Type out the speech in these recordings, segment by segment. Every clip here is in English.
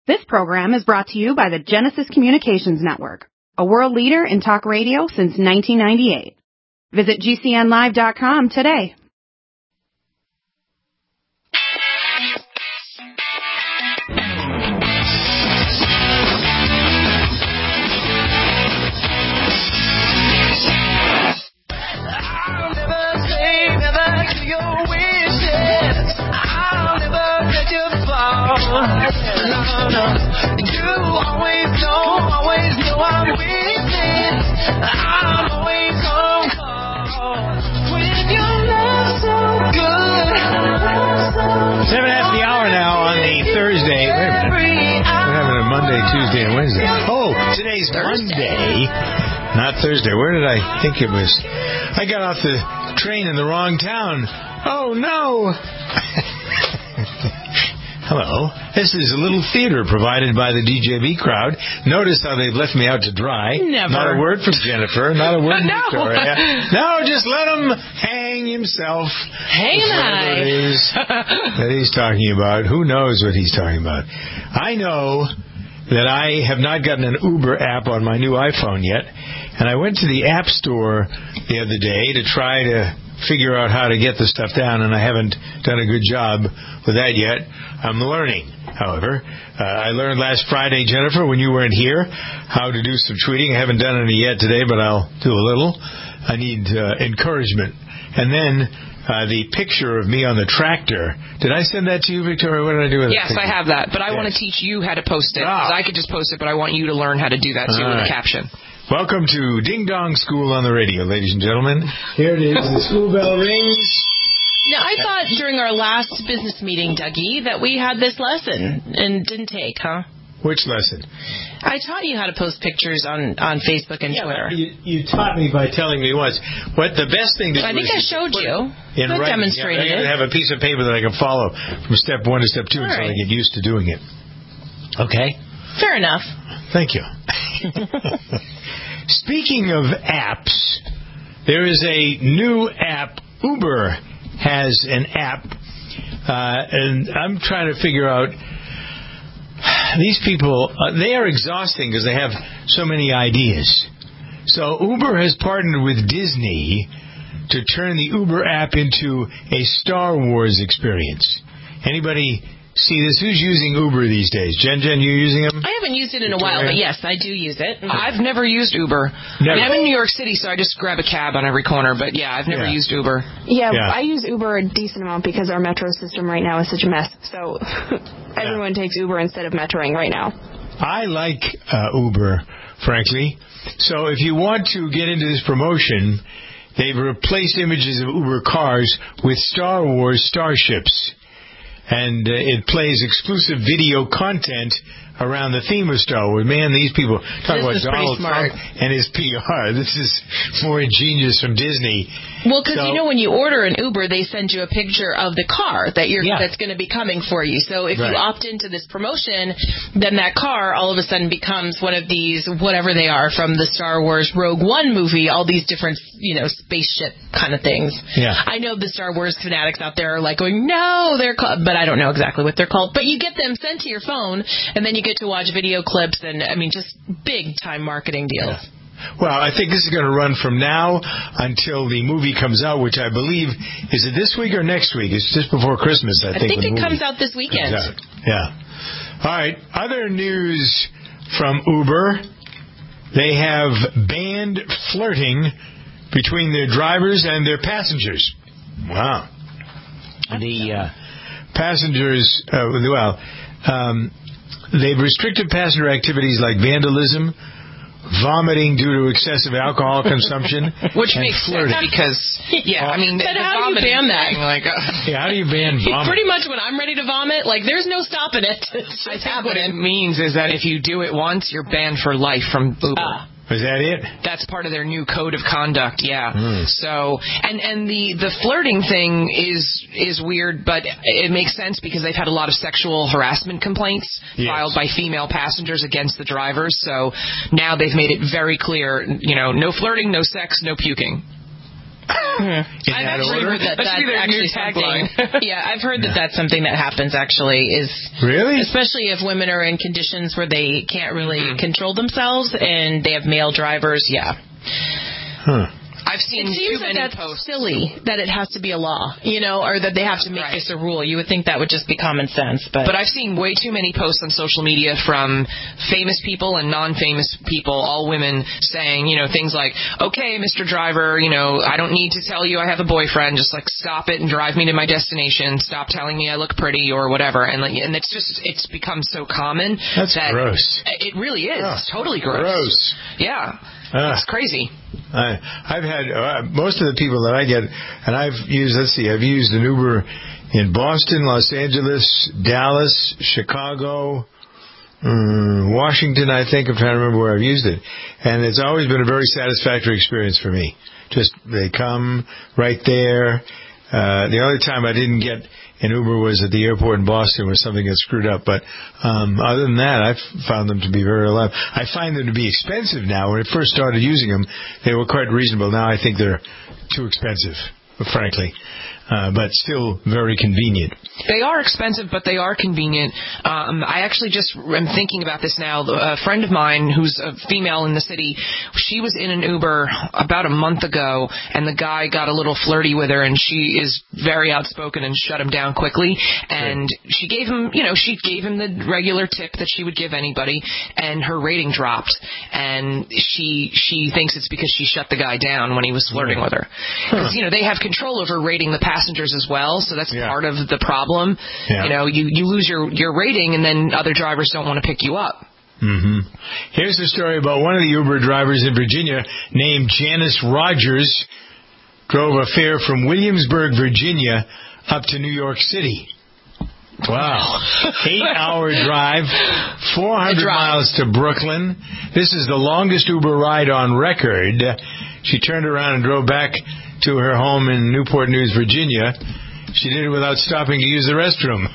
This program is brought to you by the Genesis Communications Network, a world leader in talk radio since 1998. Visit GCNlive.com today. I'll never say never to your wishes. I'll never let you fall. No. You always know I'm waiting. I'm always on call. When your love's so good. 7 after the hour now on the Thursday. Wait a minute. We're having a Monday, Tuesday, and Wednesday. Oh, today's Monday. Not Thursday. Where did I think it was? I got off the train in the wrong town. Oh, no. Hello. This is a little theater provided by the DJV crowd. Notice how they've left me out to dry. Never. Not a word from Jennifer. Not a word from No. Victoria. No, just let him hang himself. Hang Whatever it is that he's talking about. Who knows what he's talking about? I know that I have not gotten an Uber app on my new iPhone yet. And I went to the App Store the other day to try to figure out how to get the stuff down, and I haven't done a good job with that yet. I'm learning, however. I learned last Friday, Jennifer, when you weren't here, how to do some tweeting. I haven't done any yet today, but I'll do a little. I need encouragement. And then the picture of me on the tractor. Did I send that to you, Victoria? What did I do with it? Yes, I have that, but I want to teach you how to post it. 'Cause I could just post it, but I want you to learn how to do that, too, with a caption. Welcome to Ding Dong School on the radio, ladies and gentlemen. Here it is. The school bell rings. Now, I thought during our last business meeting, Dougie, that we had this lesson and didn't take, huh? Which lesson? I taught you how to post pictures on Facebook and Twitter. You taught me by telling me once. What the best thing to do I think I showed you. I demonstrated it. I have a piece of paper that I can follow from step 1 to step 2 until I get used to doing it. Okay? Fair enough. Thank you. Speaking of apps, there is a new app. Uber has an app, and I'm trying to figure out, these people, they are exhausting because they have so many ideas. So Uber has partnered with Disney to turn the Uber app into a Star Wars experience. Anybody see this? Who's using Uber these days? Jen, you using them? I haven't used it in a while, but yes, I do use it. I've never used Uber. Never. I mean, I'm in New York City, so I just grab a cab on every corner. But, yeah, I've never used Uber. Yeah, I use Uber a decent amount because our metro system right now is such a mess. So everyone takes Uber instead of metroing right now. I like Uber, frankly. So if you want to get into this promotion, they've replaced images of Uber cars with Star Wars starships. And it plays exclusive video content around the theme of Star Wars. Man, these people talk about Donald Trump and his PR. This is more ingenious from Disney. Well, because when you order an Uber, they send you a picture of the car that's going to be coming for you. So if you opt into this promotion, then that car all of a sudden becomes one of these, whatever they are, from the Star Wars Rogue One movie, all these different, spaceship kind of things. Yeah. I know the Star Wars fanatics out there are like going, no, they're called, but I don't know exactly what they're called. But you get them sent to your phone, and then you get to watch video clips and, just big-time marketing deals. Yeah. Well, I think this is going to run from now until the movie comes out, which I believe, is it this week or next week? It's just before Christmas, I think. I think it comes out this weekend. Yeah. All right. Other news from Uber. They have banned flirting between their drivers and their passengers. Wow. The passengers, they've restricted passenger activities like vandalism, vomiting due to excessive alcohol consumption, which makes flirting. sense because, how do you ban that? How do you ban vomit? Pretty much when I'm ready to vomit, there's no stopping it. I think what it means is that if you do it once, you're banned for life from Uber. Is that it? That's part of their new code of conduct, yeah. So, and the flirting thing is weird, but it makes sense because they've had a lot of sexual harassment complaints filed by female passengers against the drivers. So now they've made it very clear, no flirting, no sex, no puking. I've actually heard that's actually something. Yeah, I've heard that's something that happens. Actually, is really, especially if women are in conditions where they can't really control themselves and they have male drivers. Yeah. I've seen too many posts. Silly that it has to be a law, or that they have to make this a rule. You would think that would just be common sense, but I've seen way too many posts on social media from famous people and non-famous people, all women, saying, things like, "Okay, Mr. Driver, I don't need to tell you I have a boyfriend. Just stop it and drive me to my destination. Stop telling me I look pretty or whatever." And it's become so common. That's gross. It really is. It's totally gross. Gross. Yeah. It's crazy. I've had most of the people that I get, and I've used an Uber in Boston, Los Angeles, Dallas, Chicago, Washington, I think. I'm trying to remember where I've used it. And it's always been a very satisfactory experience for me. Just, they come right there. The only time I didn't get an Uber was at the airport in Boston where something got screwed up. But other than that, I've found them to be very reliable. I find them to be expensive now. When I first started using them, they were quite reasonable. Now I think they're too expensive, frankly. But still very convenient. They are expensive, but they are convenient. I actually just am thinking about this now. A friend of mine who's a female in the city, she was in an Uber about a month ago, and the guy got a little flirty with her, and she is very outspoken and shut him down quickly. And she gave him, the regular tip that she would give anybody, and her rating dropped. And she thinks it's because she shut the guy down when he was flirting with her. Because, they have control over rating the passengers as well, so that's part of the problem. Yeah. You lose your rating, and then other drivers don't want to pick you up. Mm-hmm. Here's a story about one of the Uber drivers in Virginia named Janice Rogers. Drove a fare from Williamsburg, Virginia, up to New York City. Wow. 8-hour drive, 400 miles to Brooklyn. This is the longest Uber ride on record. She turned around and drove back to her home in Newport News, Virginia. She did it without stopping to use the restroom.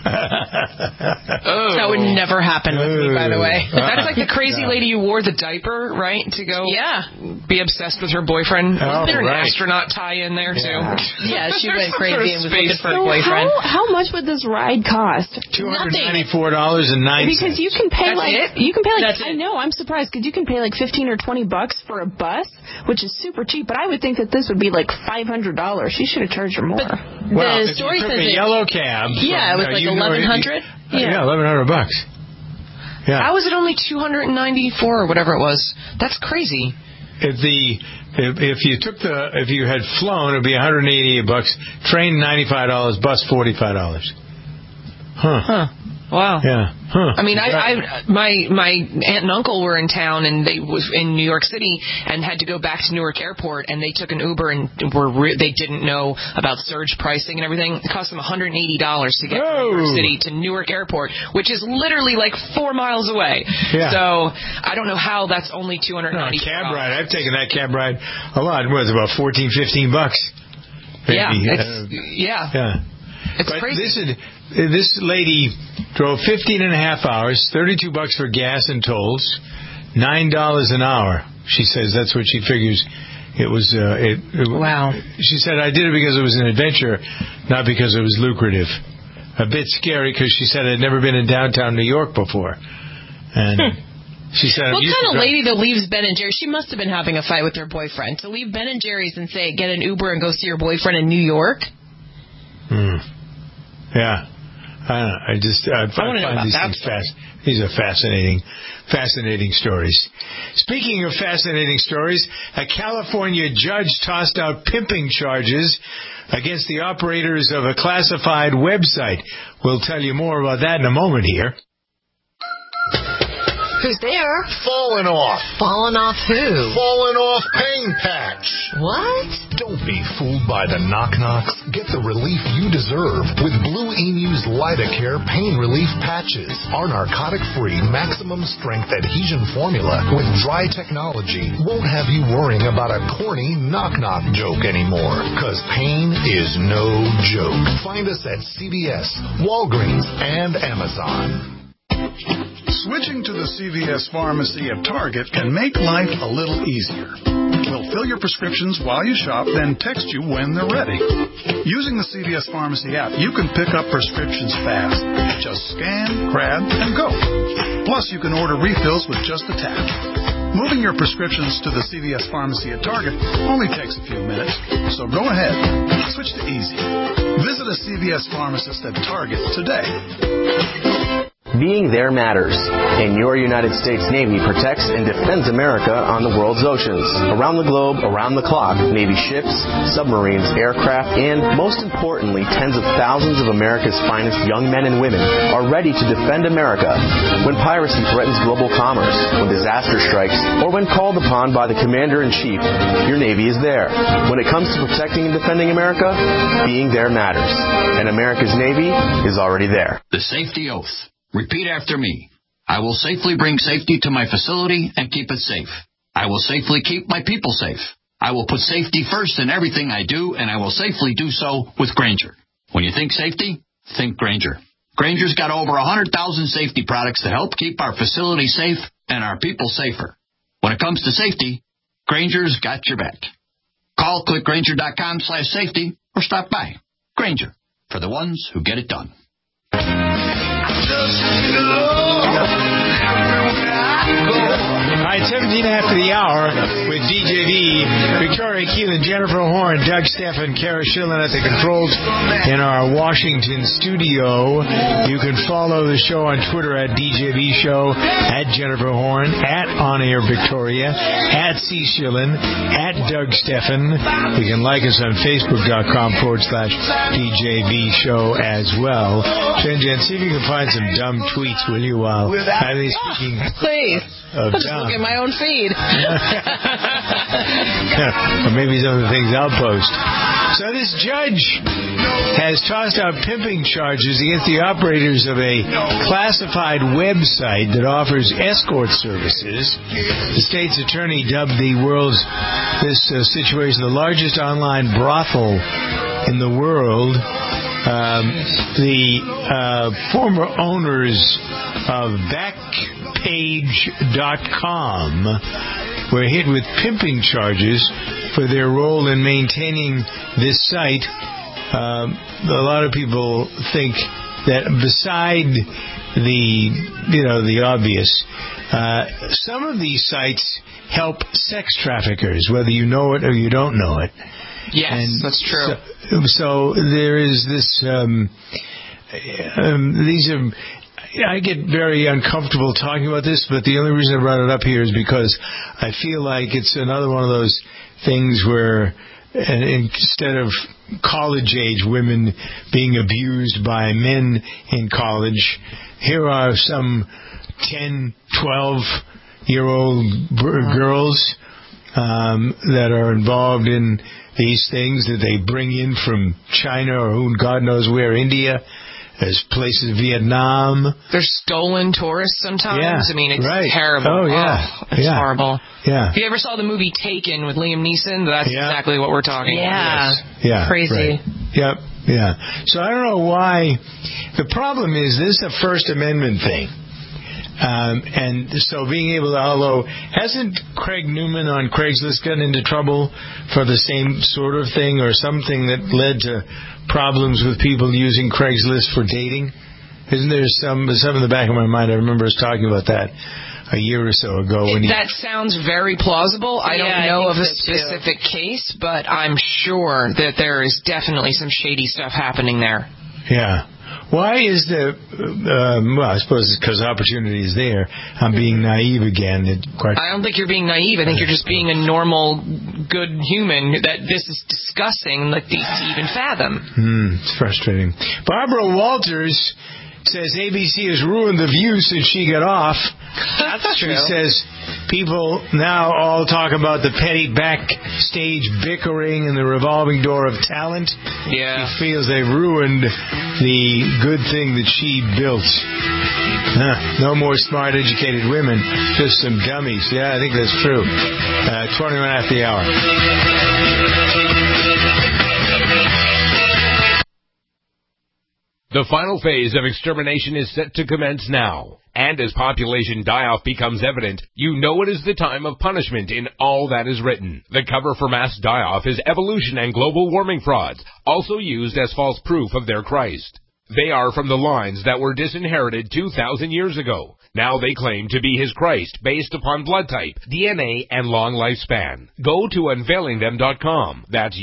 That would never happen with me, by the way. That's like the crazy lady who wore the diaper, right? To go be obsessed with her boyfriend. Wasn't there an astronaut tie in there, too? Yeah, she went crazy and was looking for a boyfriend. How much would this ride cost? $294.09. Because you can pay That's I know, I'm surprised, because you can pay like $15 or $20 for a bus, which is super cheap, but I would think that this would be like $500. She should have charged her more. Well, if you took a yellow cab. Yeah, it was like $1,100. Yeah, $1,100. Yeah. How was it only $294 or whatever it was? That's crazy. If you had flown, it'd be $188. Train $95. Bus $45. Huh. Wow. Yeah. Huh. I mean, my aunt and uncle were in town, and they was in New York City, and had to go back to Newark Airport, and they took an Uber, and they didn't know about surge pricing and everything. It cost them $180 to get from New York City to Newark Airport, which is literally like 4 miles away. Yeah. So I don't know how that's only $294. Cab ride. I've taken that cab ride a lot. It was about $14-15. Maybe. Yeah. It's crazy. This lady drove 15 and a half hours, $32 for gas and tolls, $9 an hour. She says that's what she figures it was. Wow. She said, I did it because it was an adventure, not because it was lucrative. A bit scary because she said I'd never been in downtown New York before. And she said, what kind of lady that leaves Ben & Jerry's? She must have been having a fight with her boyfriend. To leave Ben & Jerry's and say, get an Uber and go see your boyfriend in New York? Yeah. I find these things these are fascinating stories. Speaking of fascinating stories, a California judge tossed out pimping charges against the operators of a classified website. We'll tell you more about that in a moment here. Who's there? Falling off. Falling off who? Falling off pain patch. What? Don't be fooled by the knock-knocks. Get the relief you deserve with Blue Emu's Lidocare pain relief patches. Our narcotic-free, maximum-strength adhesion formula with dry technology won't have you worrying about a corny knock-knock joke anymore. Because pain is no joke. Find us at CVS, Walgreens, and Amazon. Switching to the CVS Pharmacy at Target can make life a little easier. We'll fill your prescriptions while you shop, then text you when they're ready. Using the CVS Pharmacy app, you can pick up prescriptions fast. Just scan, grab, and go. Plus, you can order refills with just a tap. Moving your prescriptions to the CVS Pharmacy at Target only takes a few minutes, so go ahead. Switch to easy. Visit a CVS pharmacist at Target today. Being there matters, and your United States Navy protects and defends America on the world's oceans. Around the globe, around the clock, Navy ships, submarines, aircraft, and, most importantly, tens of thousands of America's finest young men and women are ready to defend America when piracy threatens global commerce, when disaster strikes, or when called upon by the Commander-in-Chief. Your Navy is there. When it comes to protecting and defending America, being there matters, and America's Navy is already there. The safety oath. Repeat after me. I will safely bring safety to my facility and keep it safe. I will safely keep my people safe. I will put safety first in everything I do, and I will safely do so with Grainger. When you think safety, think Grainger. Grainger's got over 100,000 safety products to help keep our facility safe and our people safer. When it comes to safety, Grainger's got your back. Call clickgrainger.com/safety or stop by. Grainger, for the ones who get it done. All right, 17 after the hour with DJV, Victoria Keelan, Jennifer Horn, Doug Steffen, Kara Schillen at the controls in our Washington studio. You can follow the show on Twitter at DJV Show, at Jennifer Horn, at On Air Victoria, at C. Schillen, at Doug Steffen. You can like us on Facebook.com/DJV Show as well. Jen, see if you can find some dumb tweets, will you, while I'm speaking? Please. Of dumb. Look at my own feed. Or maybe some of the things I'll post. So this judge has tossed out pimping charges against the operators of a classified website that offers escort services. The state's attorney dubbed this situation the largest online brothel in the world. The former owners of Backpage.com were hit with pimping charges for their role in maintaining this site. A lot of people think that beside the obvious, some of these sites help sex traffickers, whether you know it or you don't know it. Yes, and that's true. So there is this. I get very uncomfortable talking about this, but the only reason I brought it up here is because I feel like it's another one of those things where instead of college-age women being abused by men in college, here are some 10, 12-year-old girls that are involved in these things that they bring in from China or who God knows where, India. There's places, Vietnam. There's stolen tourists sometimes. Yeah, I mean, it's right. terrible. Oh, yeah. It's horrible. Yeah. If you ever saw the movie Taken with Liam Neeson, that's exactly what we're talking about. Yes. Yeah. Crazy. Right. Yep. Yeah. So I don't know why. The problem is this is a First Amendment thing. And so being able to, although hasn't Craig Newman on Craigslist gotten into trouble for the same sort of thing or something that led to problems with people using Craigslist for dating? Isn't there some in the back of my mind? I remember us talking about that a year or so ago. That sounds very plausible. I don't know of a specific case, but I'm sure that there is definitely some shady stuff happening there. Yeah. Why is well, I suppose it's because opportunity is there. I'm being naive again. I don't think you're being naive. I think you're just being a normal, good human that this is disgusting to even fathom. It's frustrating. Barbara Walters says ABC has ruined The View since she got off. That's true. She says people now all talk about the petty backstage bickering and the revolving door of talent. Yeah. She feels they've ruined the good thing that she built. No more smart, educated women, just some dummies. Yeah, I think that's true. 21 after the hour. The final phase of extermination is set to commence now. And as population die-off becomes evident, you know it is the time of punishment in all that is written. The cover for mass die-off is evolution and global warming frauds, also used as false proof of their Christ. They are from the lines that were disinherited 2,000 years ago. Now they claim to be his Christ based upon blood type, DNA, and long lifespan. Go to unveilingthem.com. That's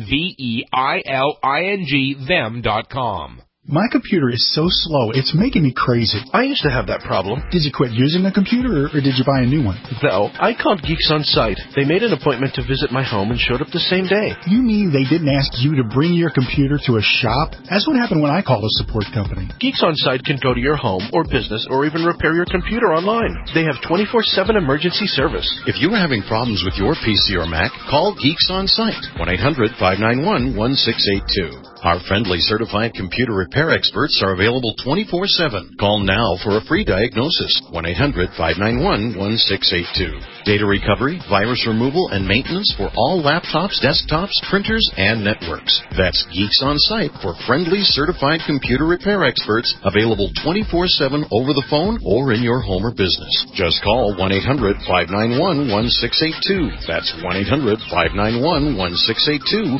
UNVEILING them.com. My computer is so slow, it's making me crazy. I used to have that problem. Did you quit using the computer, or did you buy a new one? No, I called Geeks On Site. They made an appointment to visit my home and showed up the same day. You mean they didn't ask you to bring your computer to a shop? That's what happened when I called a support company. Geeks On Site can go to your home or business or even repair your computer online. They have 24/7 emergency service. If you are having problems with your PC or Mac, call Geeks On Site, 1-800-591-1682. Our friendly certified computer repair experts are available 24/7. Call now for a free diagnosis. 1-800-591-1682. Data recovery, virus removal, and maintenance for all laptops, desktops, printers, and networks. That's Geeks On Site for friendly certified computer repair experts, available 24/7 over the phone or in your home or business. Just call 1-800-591-1682. That's 1-800-591-1682.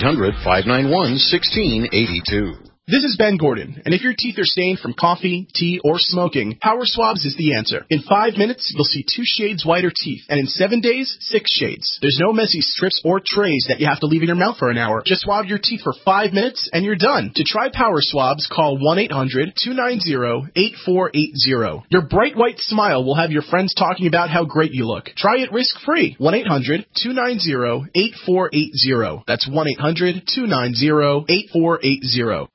1-800-591-1682. This is Ben Gordon, and if your teeth are stained from coffee, tea, or smoking, Power Swabs is the answer. In 5 minutes, you'll see 2 shades whiter teeth, and in 7 days, 6 shades. There's no messy strips or trays that you have to leave in your mouth for an hour. Just swab your teeth for 5 minutes, and you're done. To try Power Swabs, call 1-800-290-8480. Your bright white smile will have your friends talking about how great you look. Try it risk-free. 1-800-290-8480. That's 1-800-290-8480.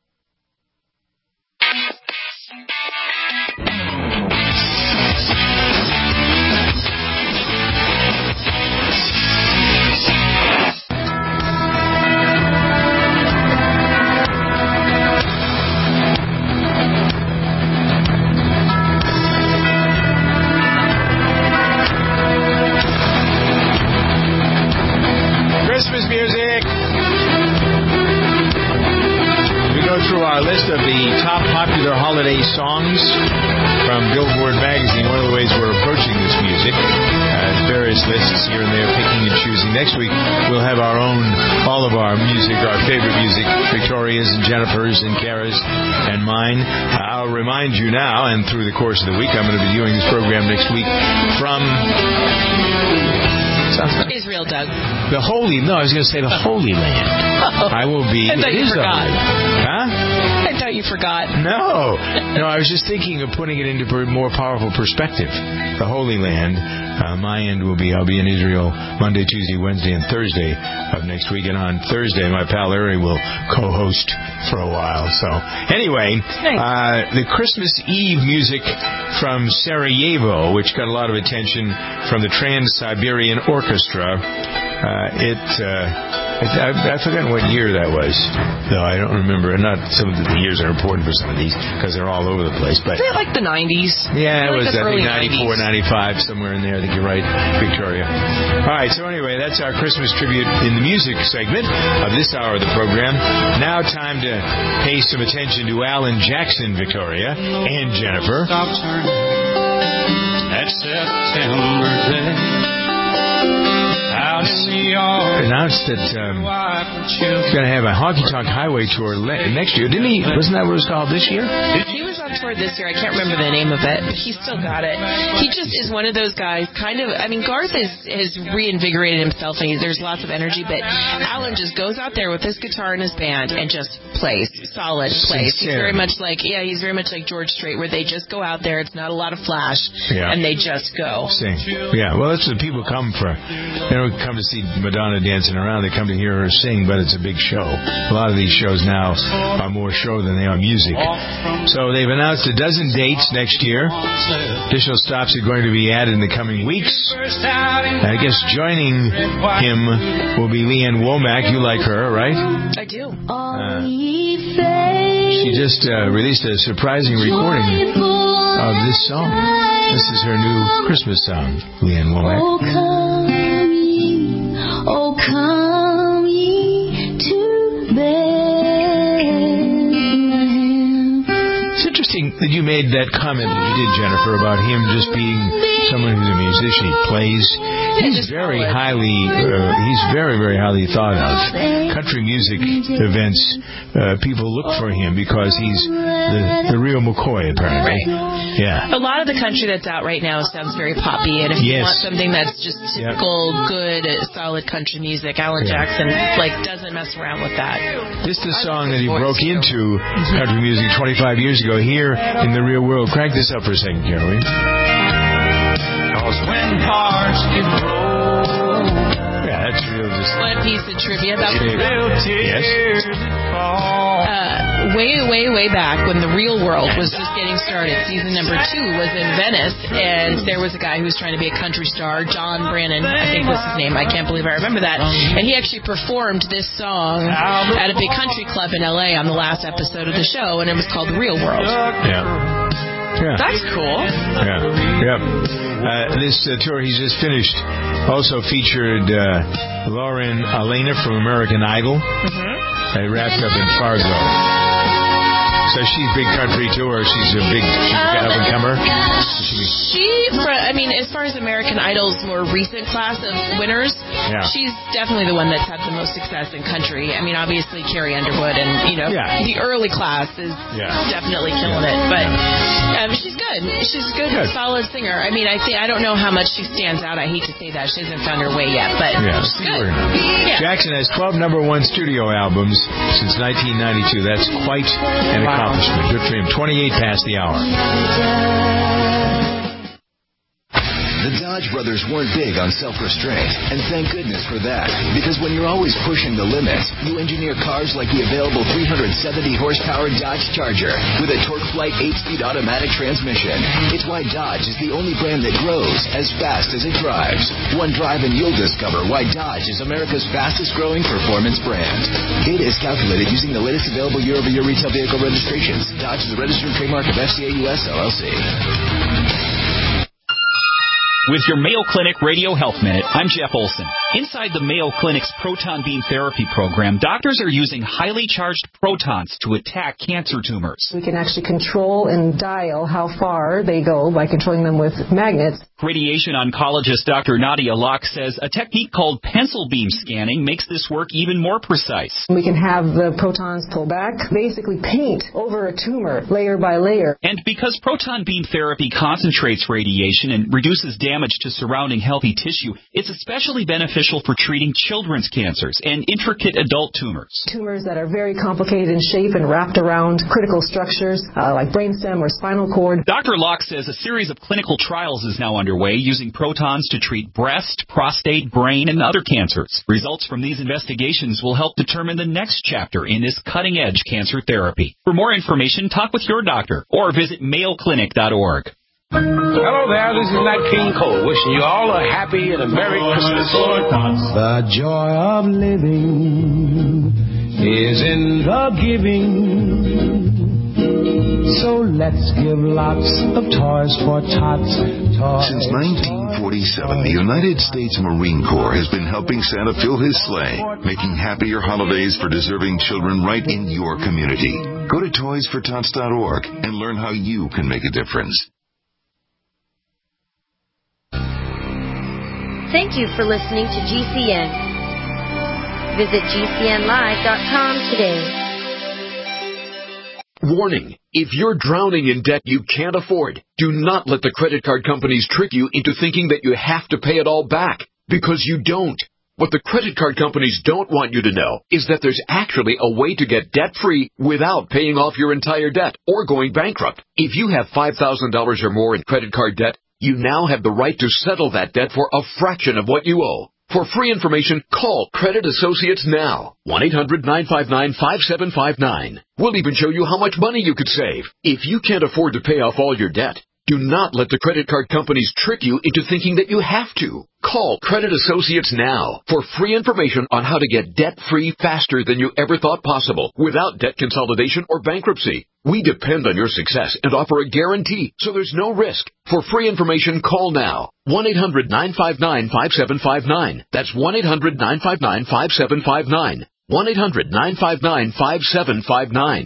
Christmas music. We go through our list of the top popular holiday songs from Billboard magazine. One of the ways we're approaching this music, various lists here and there, picking and choosing. Next week, we'll have our own, all of our music, our favorite music, Victoria's and Jennifer's and Kara's and mine. I'll remind you now, and through the course of the week, I'm going to be doing this program next week from Israel, Doug. I was going to say the Holy Land. I will be. I thought you forgot. Huh? I thought you forgot. No, I was just thinking of putting it into more powerful perspective. The Holy Land. My end will be, I'll be in Israel Monday, Tuesday, Wednesday, and Thursday of next week. And on Thursday, my pal Larry will co-host for a while. So, anyway, the Christmas Eve music from Sarajevo, which got a lot of attention from the Trans-Siberian Orchestra. I've forgotten what year that was, though I don't remember. Not some of the years are important for some of these because they're all over the place. But is it like the 90s? Yeah, it was I think 94, 90s. 95, somewhere in there. I think you're right, Victoria. All right, so anyway, that's our Christmas tribute in the music segment of this hour of the program. Now time to pay some attention to Alan Jackson, Victoria, and Jennifer. Stop turning that September day. Announced that he's going to have a Honky Tonk Highway tour next year. Didn't he? Wasn't that what it was called this year? He was on tour this year. I can't remember the name of it, but he still got it. He just is one of those guys, Garth has reinvigorated himself, and there's lots of energy, but Alan just goes out there with his guitar and his band and just plays. Solid plays. He's very much like George Strait, where they just go out there. It's not a lot of flash, and they just go. Sing. Yeah, well, that's what people come for. They don't come to see Madonna dancing around. They come to hear her sing, but it's a big show. A lot of these shows now are more show than they are music. So they've announced a dozen dates next year. Additional stops are going to be added in the coming weeks. I guess joining him will be Leanne Womack. You like her, right? I do. She just released a surprising recording of this song. This is her new Christmas song, Leanne Womack. Oh, come ye to Bethlehem. that you made that comment that you did, Jennifer, about him just being someone who's a musician. He plays. He's very, very highly thought of. Country music events, people look for him because he's the real McCoy, apparently. Right. Yeah. A lot of the country that's out right now sounds very poppy, and if you want something that's just typical, good, solid country music, Alan Jackson doesn't mess around with that. This is the song that he broke into country music 25 years ago here in the real world. Crank this up for a second, Caroline. Cause when hearts get broke. Yeah, that's real. One piece of trivia about way back when the Real World was just getting started. Season number 2 was in Venice, and there was a guy who was trying to be a country star, John Brennan, I think was his name. I can't believe I remember that. And he actually performed this song at a big country club in L.A. on the last episode of the show, and it was called The Real World. Yeah. That's cool. This tour he's just finished also featured Lauren Alaina from American Idol. They wrapped up in Fargo. So she's big country too, or she's a big up-and-comer? As far as American Idol's more recent class of winners, she's definitely the one that's had the most success in country. I mean, obviously Carrie Underwood and, the early class is definitely killing it. But she's good. She's a good, solid singer. I mean, I don't know how much she stands out. I hate to say that. She hasn't found her way yet, but she's good. Jackson has 12 #1 studio albums since 1992. That's quite an accomplishment. Good for him. 28 past the hour. The Dodge brothers weren't big on self-restraint, and thank goodness for that. Because when you're always pushing the limits, you engineer cars like the available 370-horsepower Dodge Charger with a TorqueFlite 8-speed automatic transmission. It's why Dodge is the only brand that grows as fast as it drives. One drive and you'll discover why Dodge is America's fastest-growing performance brand. Data is calculated using the latest available year-over-year retail vehicle registrations. Dodge is a registered trademark of FCA US LLC. With your Mayo Clinic Radio Health Minute, I'm Jeff Olson. Inside the Mayo Clinic's proton beam therapy program, doctors are using highly charged protons to attack cancer tumors. We can actually control and dial how far they go by controlling them with magnets. Radiation oncologist Dr. Nadia Locke says a technique called pencil beam scanning makes this work even more precise. We can have the protons pull back, basically paint over a tumor layer by layer. And because proton beam therapy concentrates radiation and reduces damage to surrounding healthy tissue, it's especially beneficial for treating children's cancers and intricate adult tumors. Tumors that are very complicated in shape and wrapped around critical structures like brainstem or spinal cord. Dr. Locke says a series of clinical trials is now underway using protons to treat breast, prostate, brain, and other cancers. Results from these investigations will help determine the next chapter in this cutting-edge cancer therapy. For more information, talk with your doctor or visit mayoclinic.org. Hello there, this is Nat King Cole, wishing you all a happy and a Merry Christmas. The joy of living is in the giving. So let's give lots of toys for tots. Since 1947, the United States Marine Corps has been helping Santa fill his sleigh, making happier holidays for deserving children right in your community. Go to toysfortots.org and learn how you can make a difference. Thank you for listening to GCN. Visit GCNlive.com today. Warning, if you're drowning in debt you can't afford, do not let the credit card companies trick you into thinking that you have to pay it all back, because you don't. What the credit card companies don't want you to know is that there's actually a way to get debt-free without paying off your entire debt or going bankrupt. If you have $5,000 or more in credit card debt, you now have the right to settle that debt for a fraction of what you owe. For free information, call Credit Associates now. 1-800-959-5759. We'll even show you how much money you could save. If you can't afford to pay off all your debt, do not let the credit card companies trick you into thinking that you have to. Call Credit Associates now for free information on how to get debt-free faster than you ever thought possible without debt consolidation or bankruptcy. We depend on your success and offer a guarantee, so there's no risk. For free information, call now. 1-800-959-5759. That's 1-800-959-5759. 1-800-959-5759.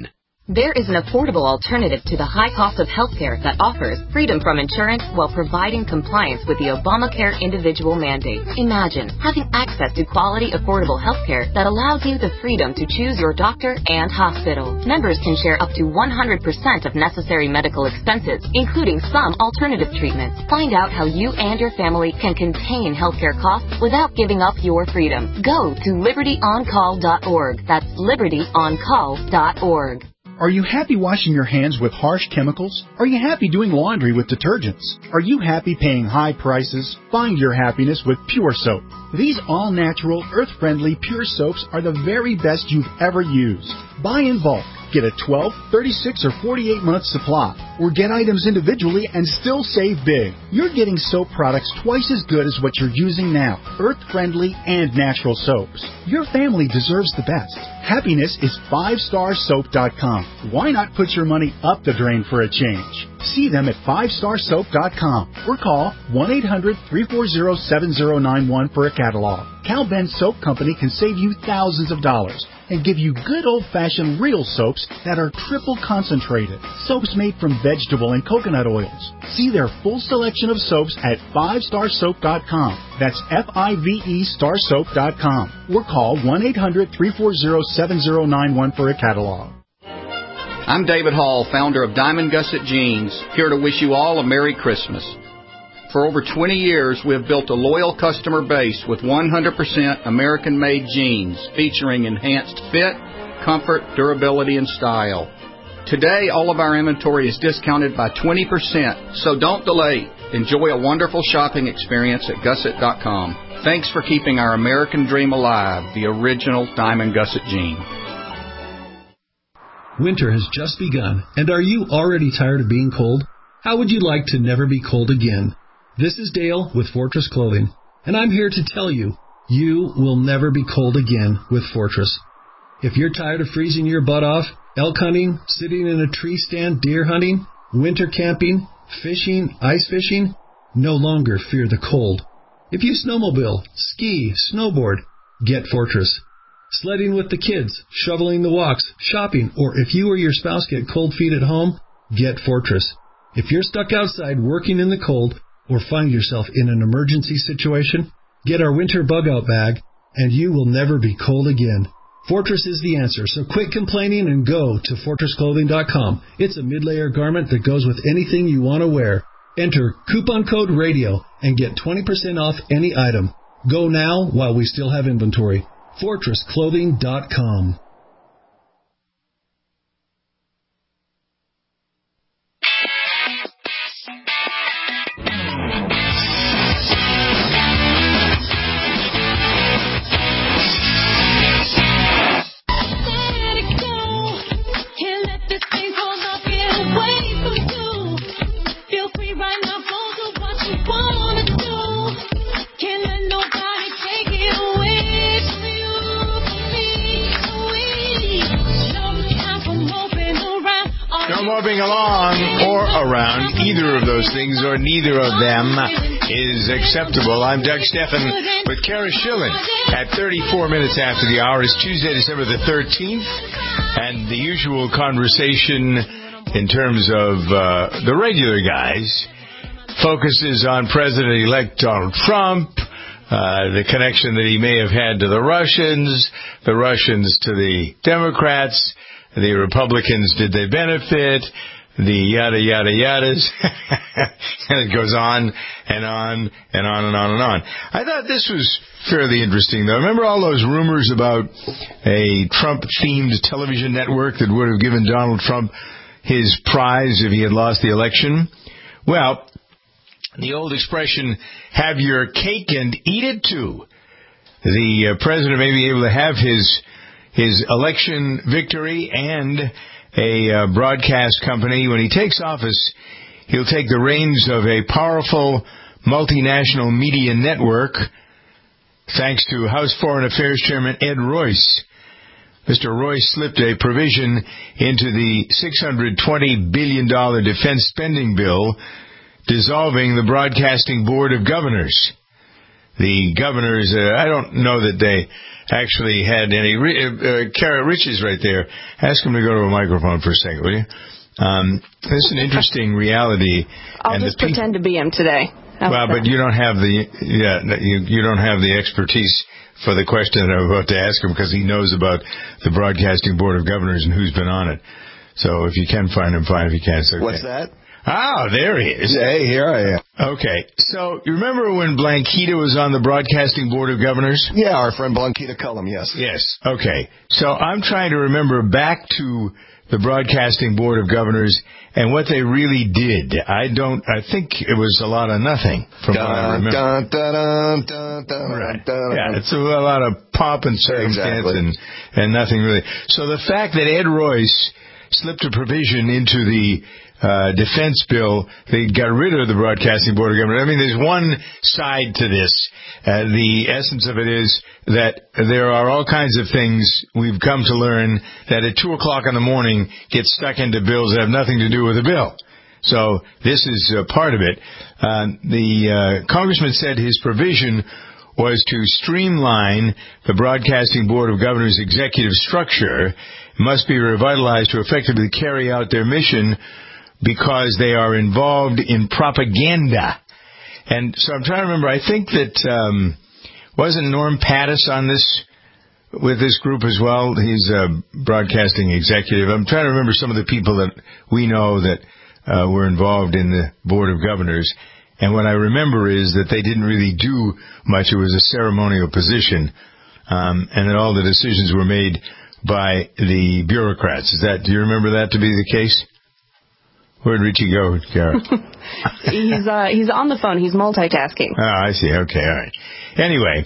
There is an affordable alternative to the high cost of healthcare that offers freedom from insurance while providing compliance with the Obamacare individual mandate. Imagine having access to quality, affordable healthcare that allows you the freedom to choose your doctor and hospital. Members can share up to 100% of necessary medical expenses, including some alternative treatments. Find out how you and your family can contain healthcare costs without giving up your freedom. Go to libertyoncall.org. That's libertyoncall.org. Are you happy washing your hands with harsh chemicals? Are you happy doing laundry with detergents? Are you happy paying high prices? Find your happiness with Pure Soap. These all-natural, earth-friendly Pure Soaps are the very best you've ever used. Buy in bulk. Get a 12, 36, or 48-month supply. Or get items individually and still save big. You're getting soap products twice as good as what you're using now. Earth-friendly and natural soaps. Your family deserves the best. Happiness is 5starsoap.com. Why not put your money up the drain for a change? See them at 5starsoap.com or call 1-800-340-7091 for a catalog. Cal Ben Soap Company can save you thousands of dollars and give you good old-fashioned real soaps that are triple concentrated. Soaps made from vegetable and coconut oils. See their full selection of soaps at 5starsoap.com. That's F-I-V-E starsoap.com. Or call 1-800-340-7091 for a catalog. I'm David Hall, founder of Diamond Gusset Jeans, here to wish you all a Merry Christmas. For over 20 years, we have built a loyal customer base with 100% American-made jeans featuring enhanced fit, comfort, durability, and style. Today, all of our inventory is discounted by 20%, so don't delay. Enjoy a wonderful shopping experience at Gusset.com. Thanks for keeping our American dream alive, the original Diamond Gusset jean. Winter has just begun, and are you already tired of being cold? How would you like to never be cold again? This is Dale with Fortress Clothing, and I'm here to tell you, you will never be cold again with Fortress. If you're tired of freezing your butt off, elk hunting, sitting in a tree stand, deer hunting, winter camping, fishing, ice fishing, no longer fear the cold. If you snowmobile, ski, snowboard, get Fortress. Sledding with the kids, shoveling the walks, shopping, or if you or your spouse get cold feet at home, get Fortress. If you're stuck outside working in the cold or find yourself in an emergency situation, get our winter bug-out bag, and you will never be cold again. Fortress is the answer, so quit complaining and go to FortressClothing.com. It's a mid-layer garment that goes with anything you want to wear. Enter coupon code RADIO and get 20% off any item. Go now while we still have inventory. FortressClothing.com. Moving along or around, either of those things or neither of them is acceptable. I'm Doug Steffen with Kara Schilling at 34 minutes after the hour. It's Tuesday, December the 13th, and the usual conversation in terms of the regular guys focuses on President-elect Donald Trump, the connection that he may have had to the Russians to the Democrats, the Republicans, did they benefit? The yada, yada, yadas. And it goes on and on and on and on and on. I thought this was fairly interesting, though. Remember all those rumors about a Trump-themed television network that would have given Donald Trump his prize if he had lost the election? Well, the old expression, have your cake and eat it too. The president may be able to have his election victory and a broadcast company. When he takes office, he'll take the reins of a powerful multinational media network, thanks to House Foreign Affairs Chairman Ed Royce. Mr. Royce slipped a provision into the $620 billion defense spending bill, dissolving the Broadcasting Board of Governors. the governors, I don't know that they actually had any. Rich is right there. Ask him to go to a microphone for a second, will you? This is an interesting reality. I'll just pretend to be him today. But you don't have you don't have the expertise for the question that I'm about to ask him, because he knows about the Broadcasting Board of Governors and who's been on it. So if you can find him, fine. If you can't, it's okay. What's that? Oh, there he is. Hey, here I am. Okay. So you remember when Blanquita was on the Broadcasting Board of Governors? Yeah, our friend Blanquita Cullum, yes. Yes. Okay. So I'm trying to remember back to the Broadcasting Board of Governors and what they really did. I think it was a lot of nothing from what I remember. Right. Yeah, it's a lot of pomp and circumstance and nothing really. So the fact that Ed Royce slipped a provision into the defense bill, they got rid of the Broadcasting Board of Governors. I mean, there's one side to this. The essence of it is that there are all kinds of things we've come to learn that at 2 o'clock in the morning get stuck into bills that have nothing to do with the bill. So this is part of it. The congressman said his provision was to streamline the Broadcasting Board of Governors' executive structure. It must be revitalized to effectively carry out their mission because they are involved in propaganda. And so I'm trying to remember, I think that, wasn't Norm Pattis on this, with this group as well? He's a broadcasting executive. I'm trying to remember some of the people that we know that were involved in the Board of Governors. And what I remember is that they didn't really do much. It was a ceremonial position, and that all the decisions were made by the bureaucrats. Do you remember that to be the case? Where'd Richie go, Kara? He's on the phone. He's multitasking. Oh, I see. Okay, all right. Anyway,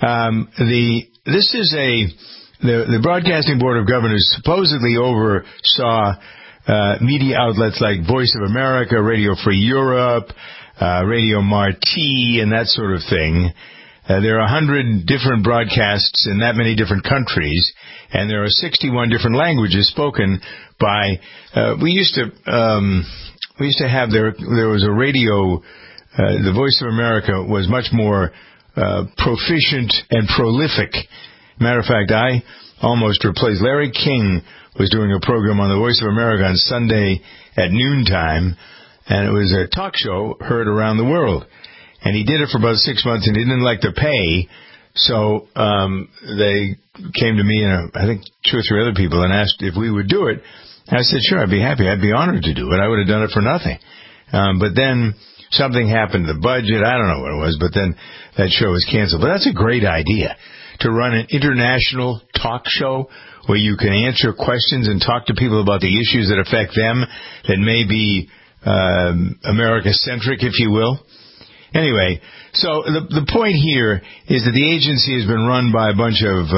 the Broadcasting Board of Governors supposedly oversaw media outlets like Voice of America, Radio Free Europe, Radio Marti, and that sort of thing. There are 100 different broadcasts in that many different countries, and there are 61 different languages spoken by. We used to have there was a radio. The Voice of America was much more proficient and prolific. Matter of fact, I almost replaced Larry King. Was doing a program on the Voice of America on Sunday at noontime, and it was a talk show heard around the world. And he did it for about 6 months, and he didn't like to pay, so they came to me and I think 2 or 3 other people and asked if we would do it. And I said, sure, I'd be happy. I'd be honored to do it. I would have done it for nothing. But then something happened to the budget. I don't know what it was, but then that show was canceled. But that's a great idea, to run an international talk show where you can answer questions and talk to people about the issues that affect them that may be America-centric, if you will. Anyway, so the point here is that the agency has been run by a bunch of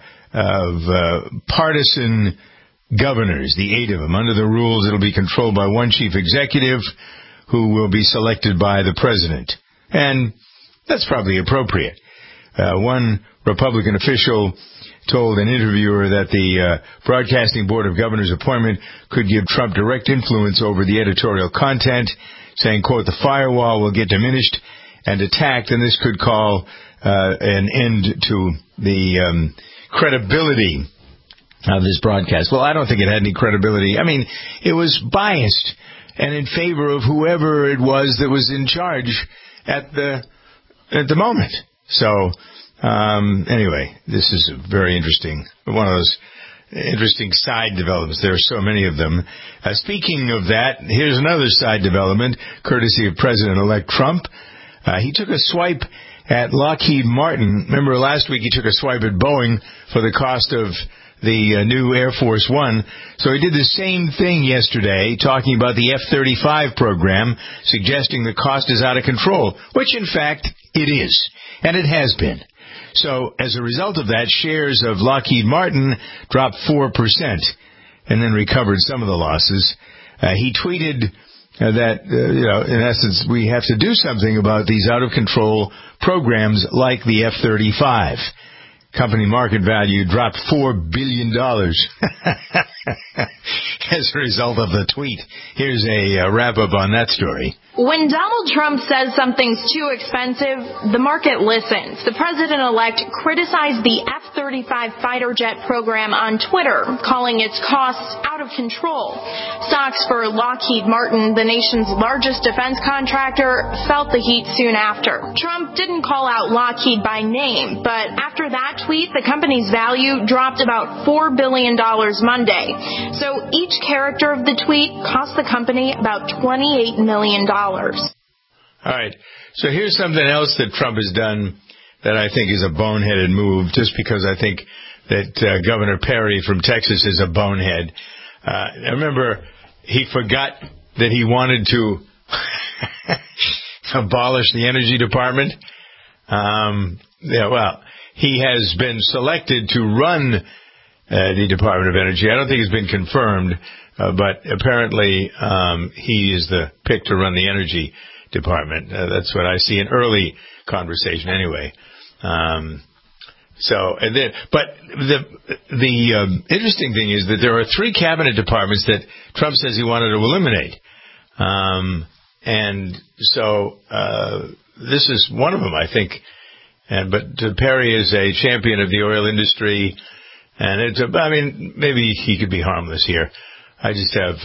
partisan governors, the 8 of them. Under the rules, it'll be controlled by one chief executive who will be selected by the president. And that's probably appropriate. One Republican official told an interviewer that the Broadcasting Board of Governors appointment could give Trump direct influence over the editorial content, saying, quote, the firewall will get diminished and attacked, and this could call an end to the credibility of this broadcast. Well, I don't think it had any credibility. I mean, it was biased and in favor of whoever it was that was in charge at the moment. So, anyway, this is a very interesting, one of those interesting side developments. There are so many of them. Speaking of that, here's another side development, courtesy of President-elect Trump. He took a swipe at Lockheed Martin. Remember last week he took a swipe at Boeing for the cost of the new Air Force One. So he did the same thing yesterday, talking about the F-35 program, suggesting the cost is out of control, which in fact it is, and it has been. So as a result of that, shares of Lockheed Martin dropped 4% and then recovered some of the losses. He tweeted that, in essence, we have to do something about these out-of-control programs like the F-35. Company market value dropped $4 billion as a result of the tweet. Here's a wrap-up on that story. When Donald Trump says something's too expensive, the market listens. The president-elect criticized the F-35 fighter jet program on Twitter, calling its costs out of control. Stocks for Lockheed Martin, the nation's largest defense contractor, felt the heat soon after. Trump didn't call out Lockheed by name, but after that tweet, the company's value dropped about $4 billion Monday. So each character of the tweet cost the company about $28 million. All right. So here's something else that Trump has done that I think is a boneheaded move, just because I think that Governor Perry from Texas is a bonehead. I remember he forgot that he wanted to abolish the Energy Department. He has been selected to run the Department of Energy. I don't think it's been confirmed. But apparently, he is the pick to run the Energy Department. That's what I see in early conversation, anyway. But the interesting thing is that there are 3 cabinet departments that Trump says he wanted to eliminate, and so this is one of them, I think. But Perry is a champion of the oil industry, and maybe he could be harmless here. I just have,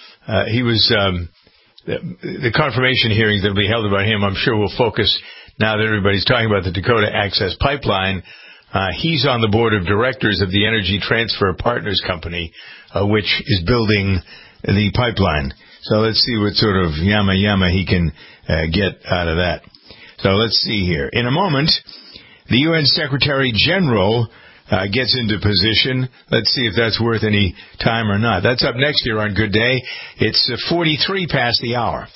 the confirmation hearings that will be held about him, I'm sure will focus, now that everybody's talking about the Dakota Access Pipeline, he's on the board of directors of the Energy Transfer Partners Company, which is building the pipeline. So let's see what sort of yama he can get out of that. So let's see here. In a moment, the UN Secretary General gets into position. Let's see if that's worth any time or not. That's up next year on Good Day. It's 43 past the hour.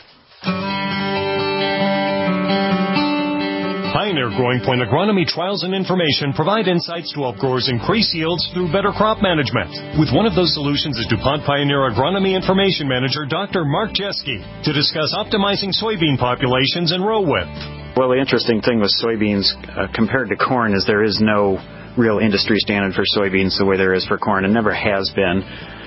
Pioneer Growing Point Agronomy Trials and Information provide insights to help growers increase yields through better crop management. With one of those solutions is DuPont Pioneer Agronomy Information Manager Dr. Mark Jeske to discuss optimizing soybean populations and row width. Well, the interesting thing with soybeans compared to corn is there is no real industry standard for soybeans the way there is for corn. It never has been.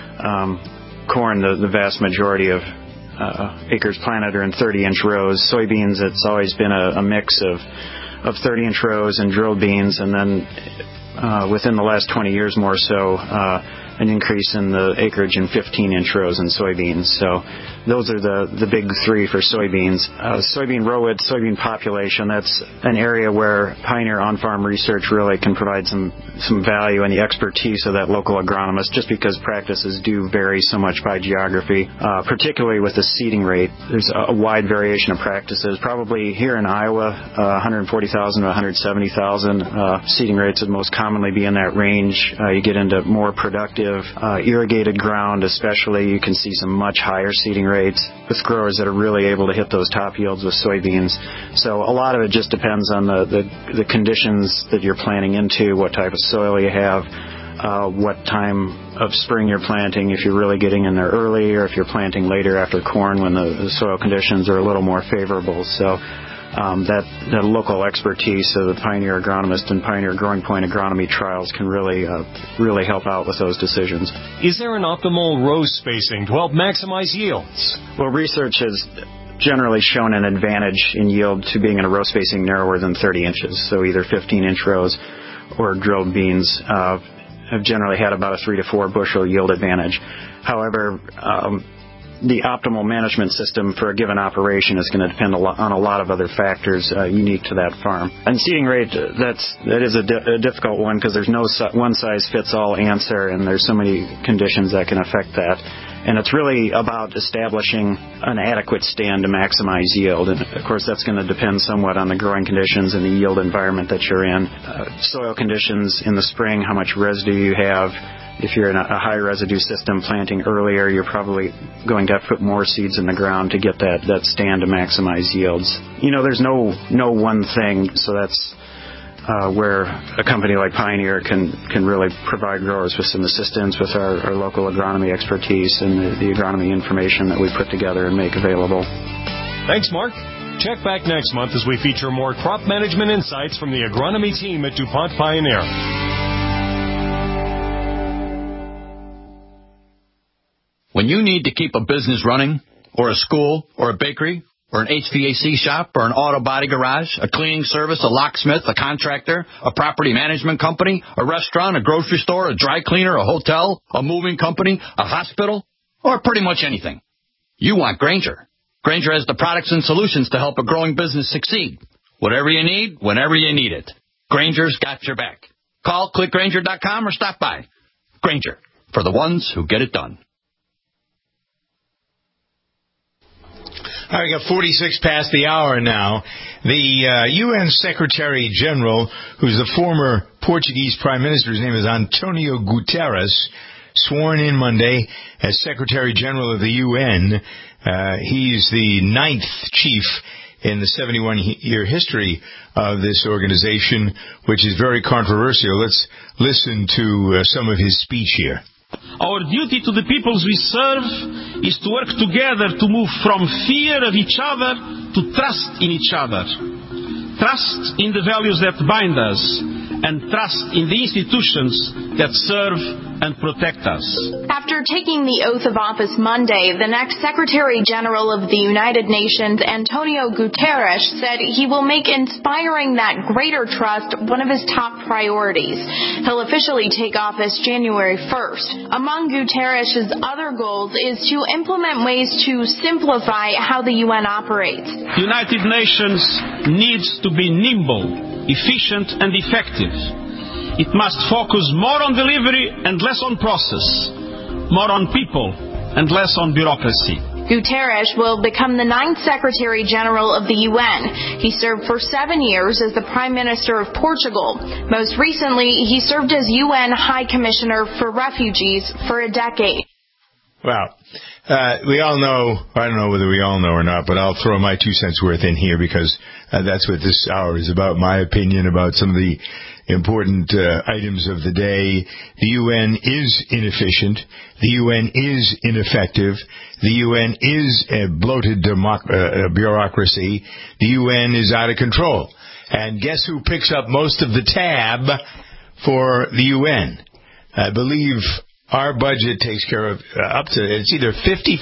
Corn, the vast majority of acres planted are in 30-inch rows. Soybeans, it's always been a mix of 30-inch rows and drilled beans, and then within the last 20 years more so, an increase in the acreage in 15-inch rows in soybeans. So those are the big 3 for soybeans. Soybean row width, soybean population, that's an area where Pioneer on-farm research really can provide some value in the expertise of that local agronomist, just because practices do vary so much by geography, particularly with the seeding rate. There's a wide variation of practices. Probably here in Iowa, 140,000 to 170,000 seeding rates would most commonly be in that range. You get into more productive irrigated ground, especially, you can see some much higher seeding rates with growers that are really able to hit those top yields with soybeans. So a lot of it just depends on the conditions that you're planting into, what type of soil you have, what time of spring you're planting, if you're really getting in there early, or if you're planting later after corn when the soil conditions are a little more favorable. So that local expertise of the Pioneer agronomist and Pioneer Growing Point agronomy trials can really help out with those decisions. Is there an optimal row spacing to help maximize yields? Well, research has generally shown an advantage in yield to being in a row spacing narrower than 30 inches. So either 15-inch rows or drilled beans have generally had about a 3 to 4 bushel yield advantage. However, the optimal management system for a given operation is going to depend on a lot of other factors unique to that farm. And seeding rate, that is a difficult one because there's no one-size-fits-all answer, and there's so many conditions that can affect that. And it's really about establishing an adequate stand to maximize yield. And, of course, that's going to depend somewhat on the growing conditions and the yield environment that you're in. Soil conditions in the spring, how much residue you have. If you're in a high residue system planting earlier, you're probably going to have to put more seeds in the ground to get that stand to maximize yields. There's no one thing, so that's where a company like Pioneer can really provide growers with some assistance with our local agronomy expertise and the agronomy information that we put together and make available. Thanks, Mark. Check back next month as we feature more crop management insights from the agronomy team at DuPont Pioneer. When you need to keep a business running, or a school, or a bakery, or an HVAC shop, or an auto body garage, a cleaning service, a locksmith, a contractor, a property management company, a restaurant, a grocery store, a dry cleaner, a hotel, a moving company, a hospital, or pretty much anything. You want Grainger. Grainger has the products and solutions to help a growing business succeed. Whatever you need, whenever you need it. Grainger's got your back. Call, click Grainger.com, or stop by. Grainger, for the ones who get it done. All right, we got 46 past the hour now. The UN Secretary General, who's the former Portuguese Prime Minister, his name is Antonio Guterres, sworn in Monday as Secretary General of the UN. He's the 9th chief in the 71-year history of this organization, which is very controversial. Let's listen to some of his speech here. Our duty to the peoples we serve is to work together to move from fear of each other to trust in each other. Trust in the values that bind us, and trust in the institutions that serve and protect us. After taking the oath of office Monday, the next Secretary General of the United Nations, Antonio Guterres, said he will make inspiring that greater trust one of his top priorities. He'll officially take office January 1st. Among Guterres' other goals is to implement ways to simplify how the UN operates. The United Nations needs to be nimble, efficient, and effective. It must focus more on delivery and less on process, more on people and less on bureaucracy. Guterres will become the 9th Secretary General of the UN. He served for 7 years as the Prime Minister of Portugal. Most recently, he served as UN High Commissioner for Refugees for a decade. Well, we all know, I don't know whether we all know or not, but I'll throw my 2 cents worth in here because that's what this hour is about, my opinion about some of the important items of the day. The UN is inefficient. The UN is ineffective. The UN is a bloated bureaucracy. The UN is out of control. And guess who picks up most of the tab for the UN? I believe our budget takes care of up to, it's either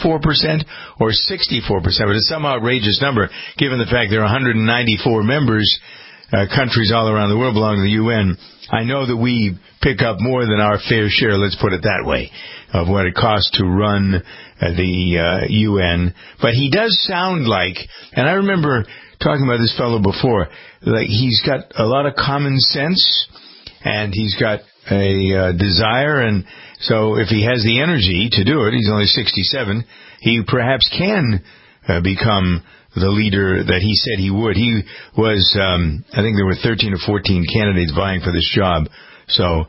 54% or 64%, but it's some outrageous number given the fact there are 194 members, countries all around the world belong to the UN. I know that we pick up more than our fair share, let's put it that way, of what it costs to run the UN. But he does sound like, and I remember talking about this fellow before, like he's got a lot of common sense, and he's got a desire, and so if he has the energy to do it, he's only 67, he perhaps can become the leader that he said he would. He was, I think there were 13 or 14 candidates vying for this job. So,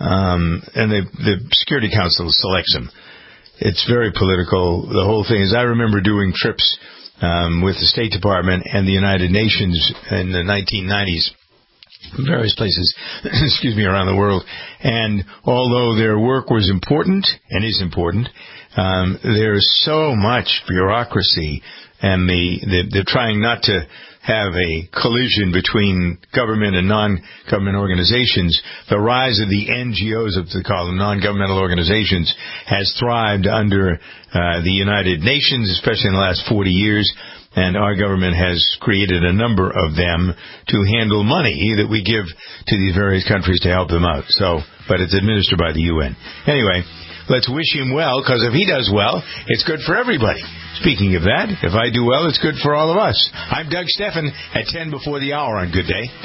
and the Security Council selects him. It's very political. The whole thing is, I remember doing trips with the State Department and the United Nations in the 1990s. Various places, excuse me, around the world. And although their work was important and is important, there's so much bureaucracy, and they're trying not to have a collision between government and non-government organizations. The rise of the NGOs, as they call them, non-governmental organizations, has thrived under the United Nations, especially in the last 40 years. And our government has created a number of them to handle money that we give to these various countries to help them out. So, but it's administered by the UN. Anyway, let's wish him well, because if he does well, it's good for everybody. Speaking of that, if I do well, it's good for all of us. I'm Doug Steffen at 10 before the hour on Good Day.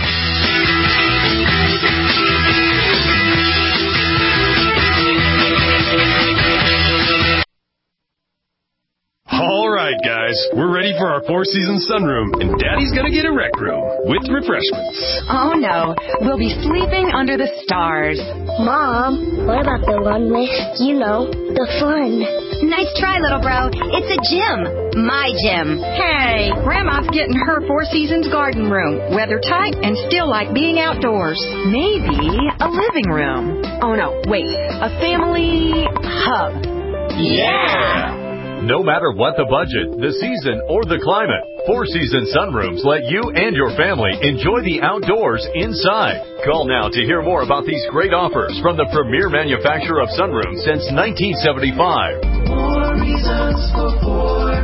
All right, guys, we're ready for our four-season sunroom, and Daddy's gonna get a rec room with refreshments. Oh, no. We'll be sleeping under the stars. Mom, what about the one with, the fun? Nice try, little bro. It's a gym. My gym. Hey, Grandma's getting her Four Seasons garden room. Weather tight and still like being outdoors. Maybe a living room. Oh, no, wait. A family hub. Yeah! No matter what the budget, the season, or the climate, Four Seasons Sunrooms let you and your family enjoy the outdoors inside. Call now to hear more about these great offers from the premier manufacturer of sunrooms since 1975. More reasons for Four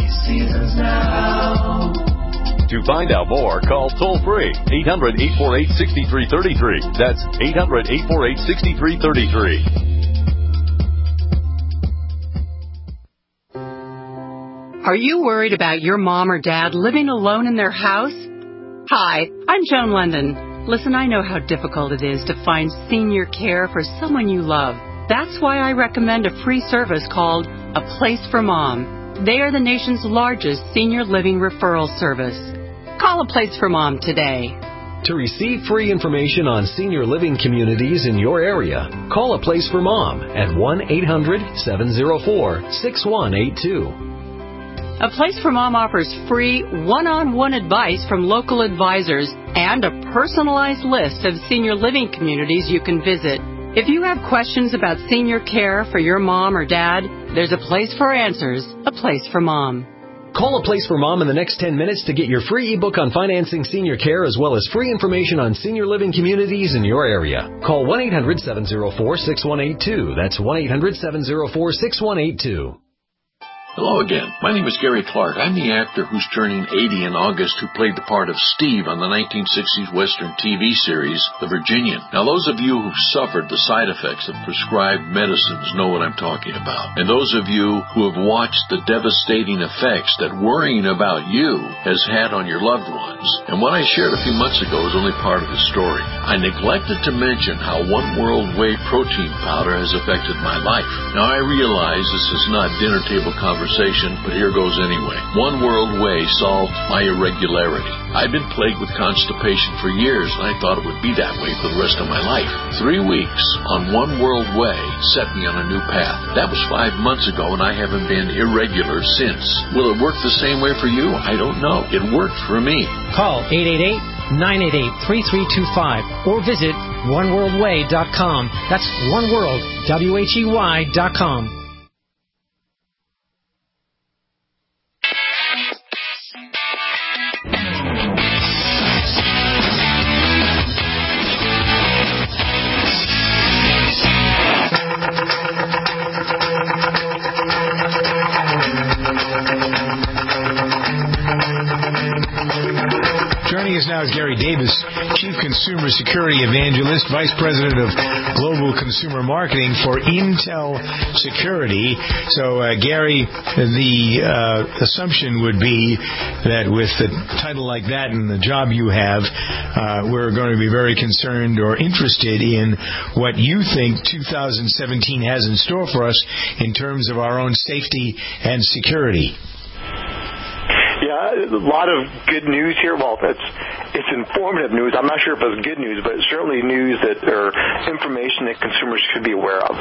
seasons now. To find out more, call toll-free 800-848-6333. That's 800-848-6333. Are you worried about your mom or dad living alone in their house? Hi, I'm Joan London. Listen, I know how difficult it is to find senior care for someone you love. That's why I recommend a free service called A Place for Mom. They are the nation's largest senior living referral service. Call A Place for Mom today. To receive free information on senior living communities in your area, call A Place for Mom at 1-800-704-6182. A Place for Mom offers free one-on-one advice from local advisors and a personalized list of senior living communities you can visit. If you have questions about senior care for your mom or dad, there's a place for answers, A Place for Mom. Call A Place for Mom in the next 10 minutes to get your free ebook on financing senior care as well as free information on senior living communities in your area. Call 1-800-704-6182. That's 1-800-704-6182. Hello again. My name is Gary Clark. I'm the actor who's turning 80 in August who played the part of Steve on the 1960s Western TV series, The Virginian. Now, those of you who've suffered the side effects of prescribed medicines know what I'm talking about. And those of you who have watched the devastating effects that worrying about you has had on your loved ones. And what I shared a few months ago is only part of the story. I neglected to mention how One World Whey protein powder has affected my life. Now, I realize this is not dinner table conversation, but here goes anyway. One World Whey solved my irregularity. I've been plagued with constipation for years, and I thought it would be that way for the rest of my life. 3 weeks on One World Whey set me on a new path. That was 5 months ago, and I haven't been irregular since. Will it work the same way for you? I don't know. It worked for me. Call 888-988-3325 or visit oneworldwhey.com. That's oneworld, WHEY.com. Joining us now is Gary Davis, Chief Consumer Security Evangelist, Vice President of Global Consumer Marketing for Intel Security. So, Gary, the assumption would be that with a title like that and the job you have, we're going to be very concerned or interested in what you think 2017 has in store for us in terms of our own safety and security. Yeah, a lot of good news here. Well, it's informative news. I'm not sure if it's good news, but it's certainly news that or information that consumers should be aware of.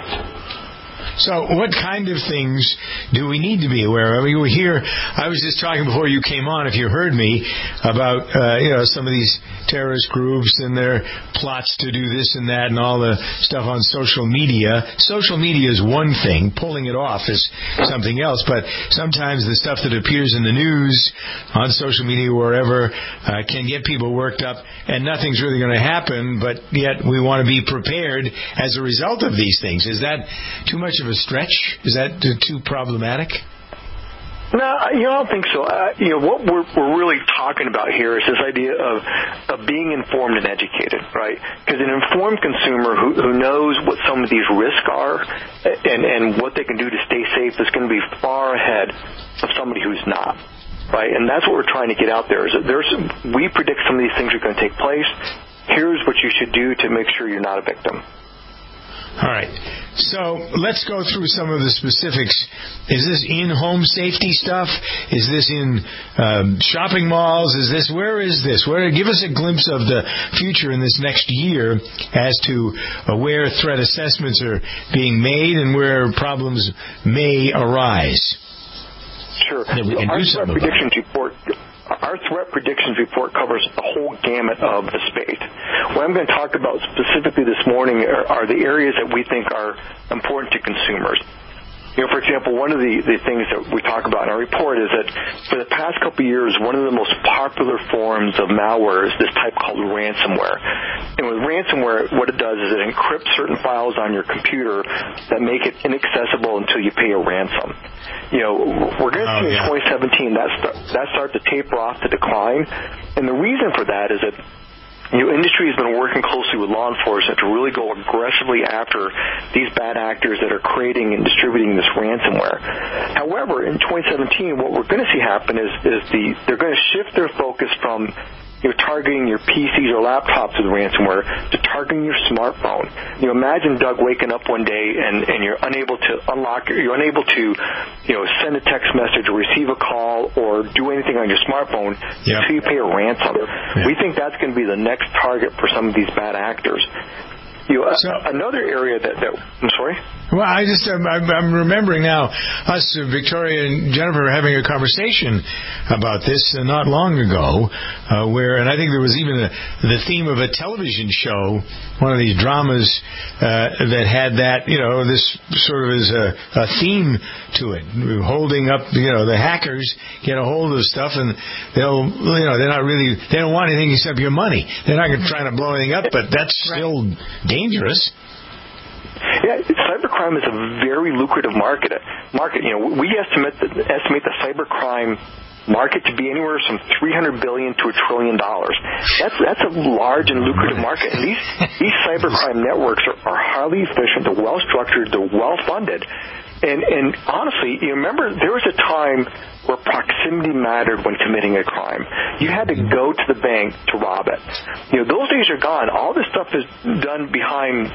So what kind of things do we need to be aware of? I mean, we hear, I was just talking before you came on, if you heard me, about, some of these terrorist groups and their plots to do this and that and all the stuff on social media. Social media is one thing. Pulling it off is something else. But sometimes the stuff that appears in the news on social media or wherever can get people worked up and nothing's really going to happen, but yet we want to be prepared as a result of these things. Is that too much of a stretch? Is that too problematic? No, I don't think so. What we're really talking about here is this idea of being informed and educated, right? Because an informed consumer who knows what some of these risks are and what they can do to stay safe is going to be far ahead of somebody who's not, right? And that's what we're trying to get out there. Is that we predict some of these things are going to take place. Here's what you should do to make sure you're not a victim. All right. So let's go through some of the specifics. Is this in-home safety stuff? Is this in shopping malls? Where is this? Give us a glimpse of the future in this next year as to where threat assessments are being made and where problems may arise. Sure. Our threat predictions report covers the whole gamut of the space. What I'm going to talk about specifically this morning are the areas that we think are important to consumers. For example, one of the things that we talk about in our report is that for the past couple of years, one of the most popular forms of malware is this type called ransomware. And with ransomware, what it does is it encrypts certain files on your computer that make it inaccessible until you pay a ransom. We're going to see in 2017 that start to taper off to decline. And the reason for that is that industry has been working closely with law enforcement to really go aggressively after these bad actors that are creating and distributing this ransomware. However, in 2017, what we're going to see happen is they're going to shift their focus from targeting your PCs or laptops with ransomware to targeting your smartphone. Imagine, Doug, waking up one day and you're unable to you're unable to send a text message or receive a call or do anything on your smartphone until you pay a ransom. We think that's going to be the next target for some of these bad actors. Another area that I'm sorry? Well, I'm remembering now us, Victoria and Jennifer, having a conversation about this not long ago, and I think there was even the theme of a television show, one of these dramas that had that, this sort of as a theme to it, holding up, the hackers get a hold of stuff and they don't want anything except your money. They're not trying to blow anything up, but that's still dangerous. Yeah, cybercrime is a very lucrative market. We estimate the cybercrime market to be anywhere from $300 billion to $1 trillion. That's a large and lucrative market. And these cybercrime networks are highly efficient. They're well structured. They're well funded. And honestly, remember there was a time where proximity mattered when committing a crime. You had to go to the bank to rob it. Those days are gone. All this stuff is done behind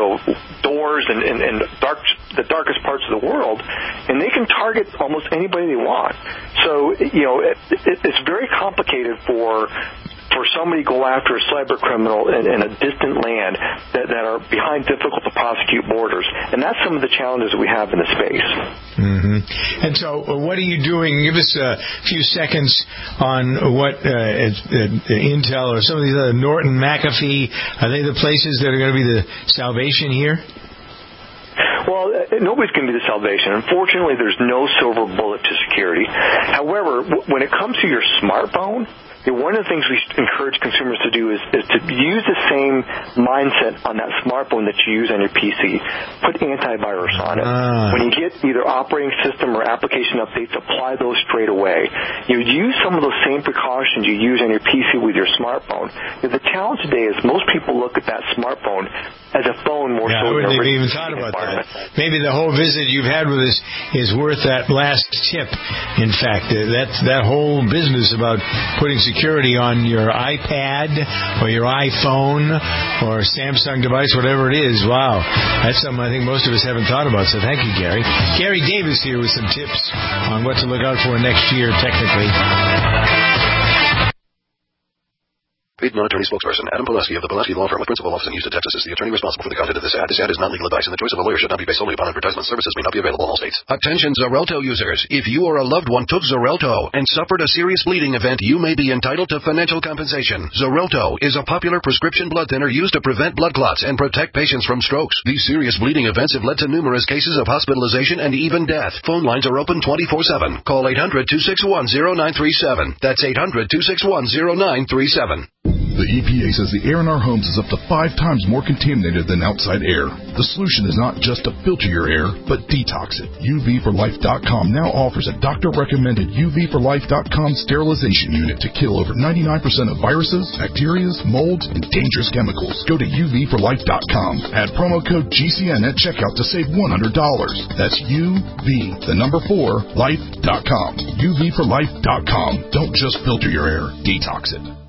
doors and the darkest parts of the world, and they can target almost anybody they want. So it's very complicated for somebody to go after a cyber criminal in a distant land that are behind difficult to prosecute borders. And that's some of the challenges we have in the space. Mm-hmm. And so what are you doing? Give us a few seconds on what Intel or some of these other Norton, McAfee, are they the places that are going to be the salvation here? Well, nobody's going to be the salvation. Unfortunately, there's no silver bullet to security. However, when it comes to your smartphone, one of the things we encourage consumers to do is to use the same mindset on that smartphone that you use on your PC. Put antivirus on it. When you get either operating system or application updates, apply those straight away. Use some of those same precautions you use on your PC with your smartphone. The challenge today is most people look at that smartphone as a phone more so than a wouldn't have even thought about that. Maybe the whole visit you've had with us is worth that last tip. In fact, that whole business about putting security on your iPad or your iPhone or Samsung device, whatever it is. Wow. That's something I think most of us haven't thought about. So thank you, Gary. Gary Davis here with some tips on what to look out for next year, technically. Paid non-attorney spokesperson Adam Pileski of the Pileski Law Firm with principal office in Houston, Texas is the attorney responsible for the content of this ad. This ad is not legal advice, and the choice of a lawyer should not be based solely upon advertisement. Services may not be available in all states. Attention Xarelto users. If you or a loved one took Xarelto and suffered a serious bleeding event, you may be entitled to financial compensation. Xarelto is a popular prescription blood thinner used to prevent blood clots and protect patients from strokes. These serious bleeding events have led to numerous cases of hospitalization and even death. Phone lines are open 24/7. Call 800-261-0937. That's 800-261-0937. The EPA says the air in our homes is up to 5 times more contaminated than outside air. The solution is not just to filter your air, but detox it. UVforlife.com now offers a doctor-recommended UVforlife.com sterilization unit to kill over 99% of viruses, bacteria, molds, and dangerous chemicals. Go to UVforlife.com. Add promo code GCN at checkout to save $100. That's UV4life.com. UVforlife.com. Don't just filter your air, detox it.